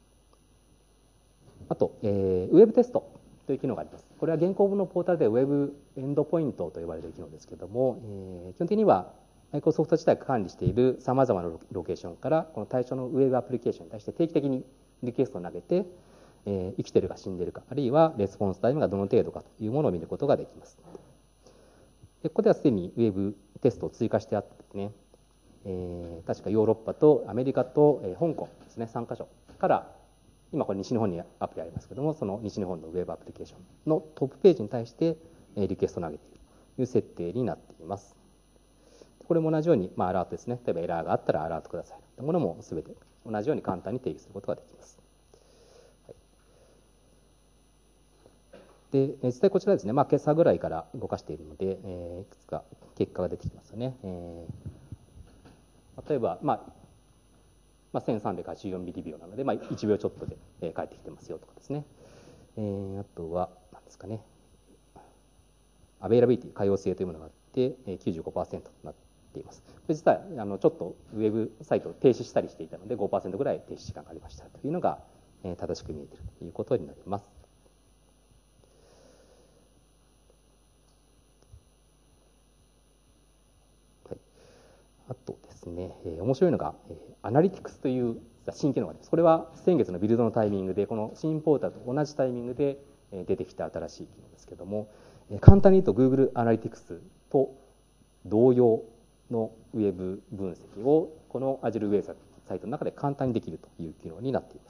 あと、えー、ウェブテストという機能があります。これは現行のポータルでウェブエンドポイントと呼ばれる機能ですけれども、えー、基本的にはマイクロソフト自体が管理しているさまざまなロケーションからこの対象のウェブアプリケーションに対して定期的にリクエストを投げて、えー、生きてるか死んでるか、あるいはレスポンスタイムがどの程度かというものを見ることができます。でここではすでにウェブテストを追加してあってですね、えー、確かヨーロッパとアメリカと、えー、香港ですね、さんかしょから今これ西日本にアプリありますけども、その西日本のウェブアプリケーションのトップページに対してリクエストを投げているという設定になっています。これも同じように、まあ、アラートですね。例えばエラーがあったらアラートくださいというものも全て同じように簡単に定義することができます。はい、で実際こちらですね、まあ、今朝ぐらいから動かしているので、えー、いくつか結果が出てきますよね。えー、例えば、まあまあ、せんさんびゃくはちじゅうよんミリ秒なので、まあ、いちびょうちょっとで、えー、返ってきてますよとかですね。えー、あとは何ですかね、アベイラビリティ、可用性というものがあって、きゅうじゅうごパーセントとなっています。これ実はあのちょっとウェブサイトを停止したりしていたので ごパーセント ぐらい停止時間がありましたというのが、えー、正しく見えているということになります。はい、あとですね、えー、面白いのが、えー、アナリティクスという新機能があります。これは先月のビルドのタイミングで、この新ポータルと同じタイミングで出てきた新しい機能ですけども、簡単に言うと Google アナリティクスと同様のウェブ分析をこの Azure ウェブサイトの中で簡単にできるという機能になっています。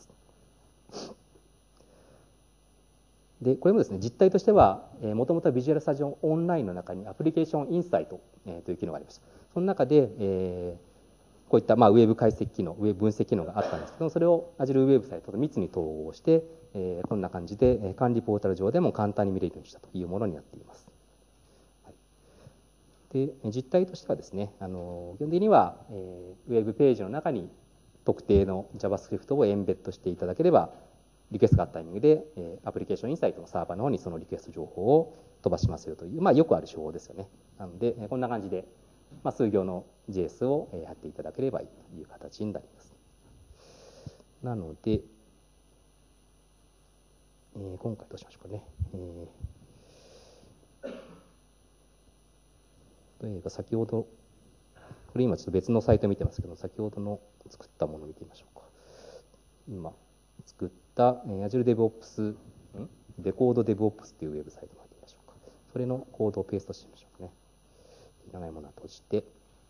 でこれもですね、実態としては、もともとは Visual Studio Online の中にアプリケーションインサイトという機能がありました。その中で、えー、こういったまあウェブ解析機能、ウェブ分析機能があったんですけど、それを Azure ウェブサイトと密に統合して、えー、こんな感じで管理ポータル上でも簡単に見れるようにしたというものになっています。はい、で実態としてはですね、あの基本的には、えー、ウェブページの中に特定の JavaScript をエンベッドしていただければ、リクエストがあったタイミングで、えー、アプリケーションインサイトのサーバーの方にそのリクエスト情報を飛ばしますよという、まあ、よくある手法ですよね。なので、こんな感じで、まあ、数行の ジェイエス をやっていただければいいという形になります。なので、えー、今回どうしましょうかね。えー、例えば先ほど、これ今ちょっと別のサイト見てますけど、先ほどの作ったものを見てみましょうか。今作った Azure DevOps、んデコード DevOps っていうウェブサイトを見てみましょうか。それのコードをペーストしてみましょうかね。長いものを閉じて、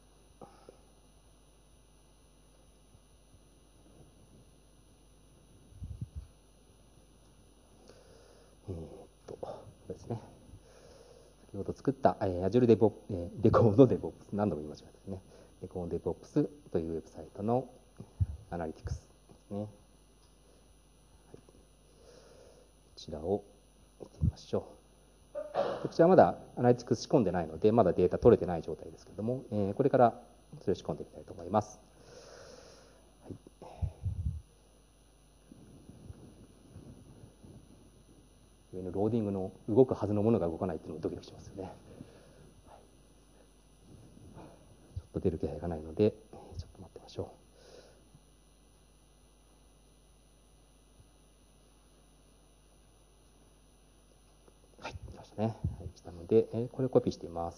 えー、っと、これですね。先ほど作った、えー、Azure DevOps、えー、デコード DevOps、何度も言い間違えたですね。デコード DevOps というウェブサイトのアナリティクスですね。はい、こちらを見てみましょう。こちらはまだアナリティクス仕込んでないので、まだデータ取れてない状態ですけれども、えー、これからそれを仕込んでいきたいと思います。はい、上のローディングの動くはずのものが動かないっていうのもドキドキしますよね。はい、ちょっと出る気配がないので、ちょっと待ってましょう。はい、来ましたね。はい、来たので、えー、これをコピーしています。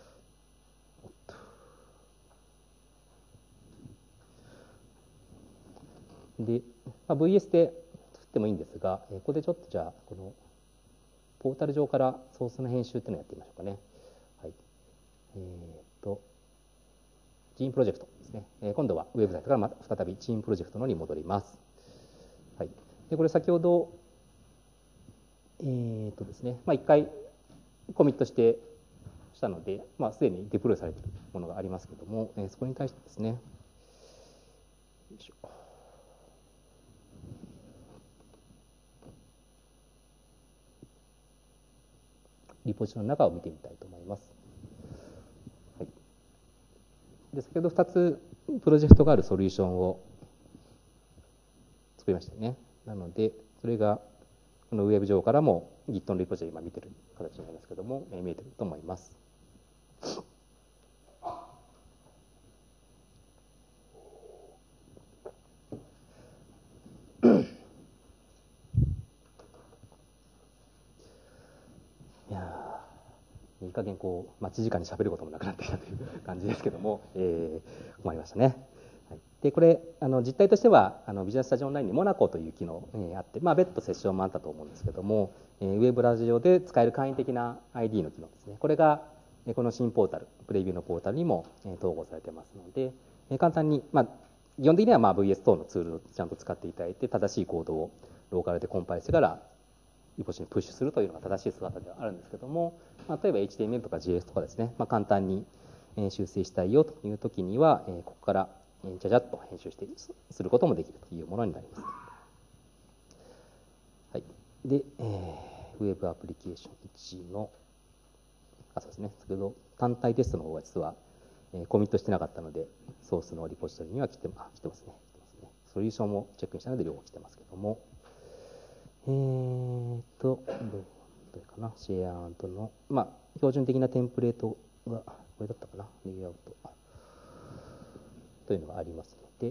で、まあ、ブイエス で作ってもいいんですが、ここでちょっとじゃあ、このポータル上からソースの編集っていうのをやってみましょうかね。はい。えっ、ー、と、チームプロジェクトですね。えー、今度はウェブサイトからまた再びチームプロジェクトの方に戻ります。はい。で、これ先ほど、えっ、ー、とですね、まあ、一回コミットしてしたので、まあ、すでにデプロイされているものがありますけども、えー、そこに対してですね、よいしょ。リポジションの中を見てみたいと思います。はい、で先ほどふたつプロジェクトがあるソリューションを作りましたよね。なので、それがこのウェブ上からも Git のリポジトリ今見てる形になりますけども、えー、見えてると思います。いやいい加減こう待ち時間に喋ることもなくなってきたという感じですけども、えー、困りましたね。はい、でこれあの実態としてはあのビジネススタジオオンラインにモナコという機能が、えー、あって、まあ、別途セッションもあったと思うんですけども、えー、ウェブラジオで使える簡易的な アイディー の機能ですね。これがこの新ポータルプレビューのポータルにも、えー、統合されてますので、えー、簡単に、まあ、 基本的にはまあ ブイエス 等のツールをちゃんと使っていただいて、正しいコードをローカルでコンパイルしてからリポジトリにプッシュするというのが正しい姿ではあるんですけども、まあ、例えば エイチティーエムエル とか ジェイエス とかですね、まあ、簡単に修正したいよという時には、ここからちゃちゃっと編集してすることもできるというものになります。はい、で、えー、ウェブアプリケーションいちの、あ、そうですね、先ほど単体テストの方は実はえー、コミットしてなかったので、ソースのリポジトリには来て、あ、来てますね。来てますね。ソリューションもチェックしたので両方来てますけども、えーと、どうかな、シェアアンドの、まあ、標準的なテンプレートが、これだったかな、レイアウトというのがありますので、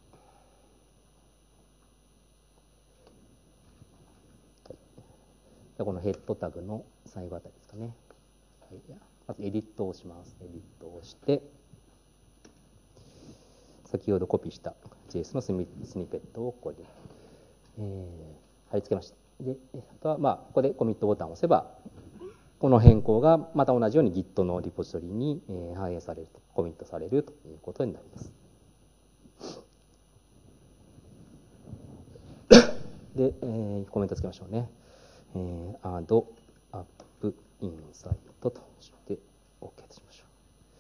はい、でこのヘッドタグの最後あたりですかね。はい、まずエディットをします。エディットをして、先ほどコピーした ジェイエス のスニペットをここに、えー、貼り付けました。で、あとは、まあ、ここでコミットボタンを押せば、この変更がまた同じように Git のリポジトリに反映されると、コミットされるということになります。で、えー、コメントつけましょうね。えー、add app inside として OK としましょ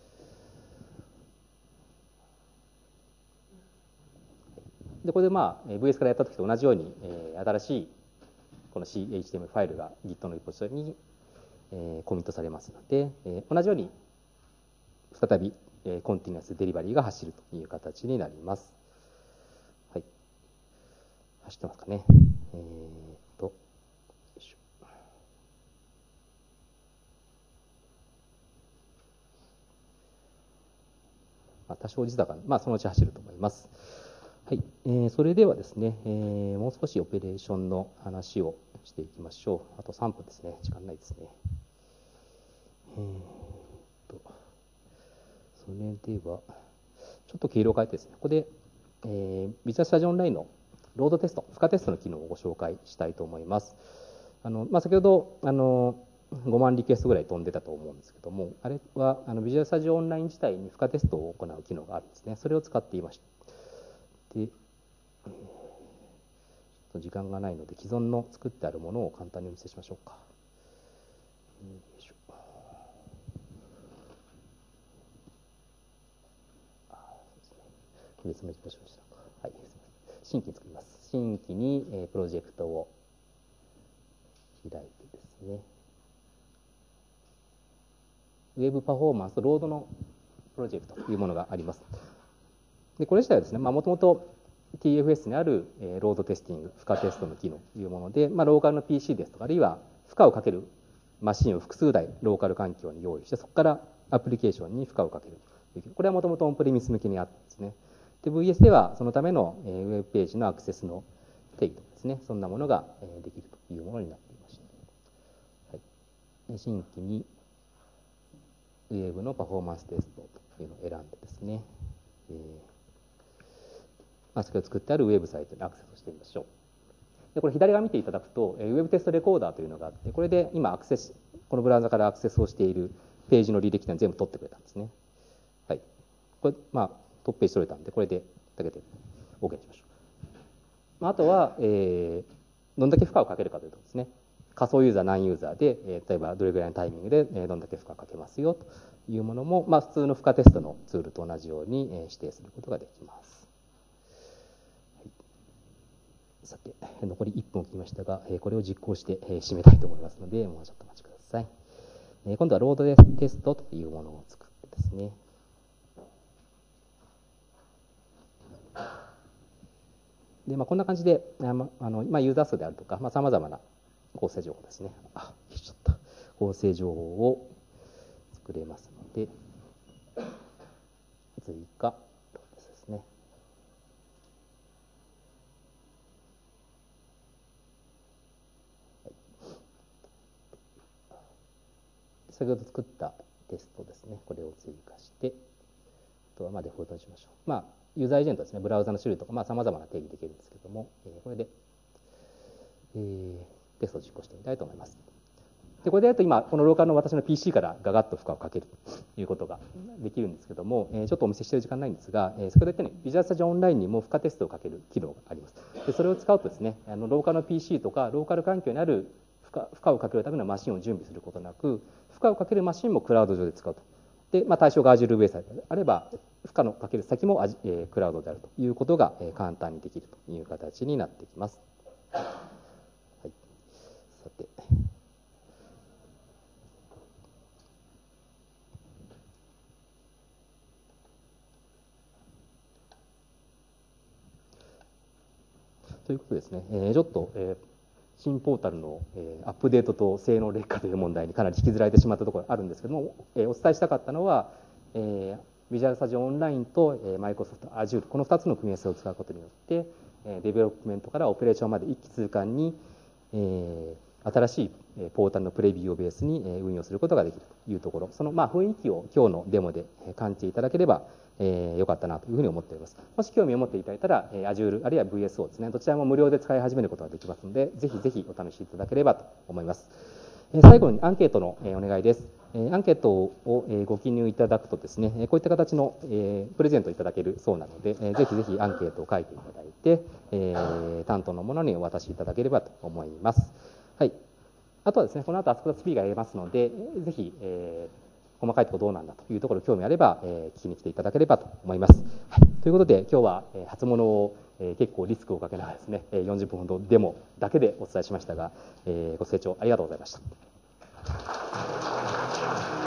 う。で、これでまあ、ブイエス からやったときと同じように、えー、新しいこの シーエイチティーエムエル ファイルが Git のリポジトリに、えー、コミットされますので、えー、同じように再び、えー、コンティニュアスデリバリーが走るという形になります。はい。走ってますかね。えー、と、よいしょ。まあ、多少時差が、まあ、そのうち走ると思います。はい、えー、それではですね、えー、もう少しオペレーションの話をしていきましょう。あとさんぷんですね。時間ないですね。えー、と、それでは、ちょっと毛色を変えてですね、ここで、えー、ビジュアルスタジオオンラインのロードテスト、負荷テストの機能をご紹介したいと思います。あの、まあ、先ほど、あの、ごまんリクエストぐらい飛んでたと思うんですけども、あれはあのビジュアルスタジオオンライン自体に負荷テストを行う機能があるんですね。それを使っていました。で、えー、時間がないので既存の作ってあるものを簡単にお見せしましょうか。よいしょ。あ、そうですね。別のしました。はい、新規に作ります。新規に、えー、プロジェクトを開いてですね。ウェブパフォーマンスとロードのプロジェクトというものがあります。でこれ自体はですね、もともと ティーエフエス にある、えー、ロードテスティング、負荷テストの機能というもので、まあ、ローカルの ピーシー ですとか、あるいは負荷をかけるマシンを複数台ローカル環境に用意して、そこからアプリケーションに負荷をかける。これはもともとオンプレミス向けにあったんですね。で、ブイエス ではそのための、えー、ウェブページのアクセスの定義とかですね、そんなものが、えー、できるというものになっていました。はい、新規にウェブのパフォーマンステストというのを選んでですね、えーまあ、先ほど作ってあるウェブサイトにアクセスしてみましょう。でこれ左側見ていただくと、ウェブテストレコーダーというのがあって、これで今アクセス、このブラウザからアクセスをしているページの履歴を全部取ってくれたんですね。はい。これ、まあ、トップページ取れたんで、これでだけで OK にしましょう。あとは、えー、どんだけ負荷をかけるかというとですね、仮想ユーザー、ナンユーザーで、えー、例えばどれぐらいのタイミングで、えー、どんだけ負荷をかけますよというものも、まあ、普通の負荷テストのツールと同じように、えー、指定することができます。はい、さて、残りいっぷんを切りましたが、えー、これを実行して、えー、締めたいと思いますので、もうちょっとお待ちください。えー、今度はロードテストというものを作ってですね、でまあ、こんな感じで、あのあのまあ、ユーザー数であるとか、さまざ、まな構成情報ですね。あ、消しちゃった。構成情報を作れますので、追加ですね。はい、先ほど作ったテストですね。これを追加して、あとはまあデフォルトにしましょう。まあ、ユーザーエージェントですね。ブラウザの種類とか、さまざ、まな定義できるんですけども、えー、これで、えー、テストを実行してみたいと思います。 でこれでやると今、このローカルの私の ピーシー からガガッと負荷をかけるということができるんですけども、えー、ちょっとお見せしている時間ないんですが、えー、先ほど言ったように、ビジュアルスタジオオンラインにも負荷テストをかける機能があります。でそれを使うとですね、あのローカルの ピーシー とか、ローカル環境にある負荷負荷をかけるためのマシンを準備することなく、負荷をかけるマシンもクラウド上で使うと。で、まあ、対象が Azure ベースであれば、負荷のかける先も、えー、クラウドであるということが、えー、簡単にできるという形になってきます。はい、さて。ということですね、えー、ちょっと、えー、新ポータルの、えー、アップデートと性能劣化という問題にかなり引きずられてしまったところがあるんですけども、えー、お伝えしたかったのは、えー、Visual Studio Online と、えー、Microsoft Azure、このふたつの組み合わせを使うことによって、えー、デベロップメントからオペレーションまで一気通貫に、えー、新しいポータルのプレビューをベースに運用することができるというところ、そのまあ雰囲気を今日のデモで感じていただければえー、よかったなというふうに思っております。もし興味を持っていただいたら、えー、Azure あるいは ブイエスオー ですね、どちらも無料で使い始めることができますので、ぜひぜひお試しいただければと思います。えー、最後にアンケートの、えー、お願いです。えー、アンケートを、えー、ご記入いただくとですね、こういった形の、えー、プレゼントいただけるそうなので、えー、ぜひぜひアンケートを書いていただいて、えー、担当の者にお渡しいただければと思います。はい。あとはですね、この後アスクスピーが得ますので、ぜひ、えー細かいところどうなんだというところ興味あれば、えー、聞きに来ていただければと思います。はい、ということで今日は、えー、初物を、えー、結構リスクをかけながらですね、よんじゅっぷんほどデモだけでお伝えしましたが、えー、ご清聴ありがとうございました。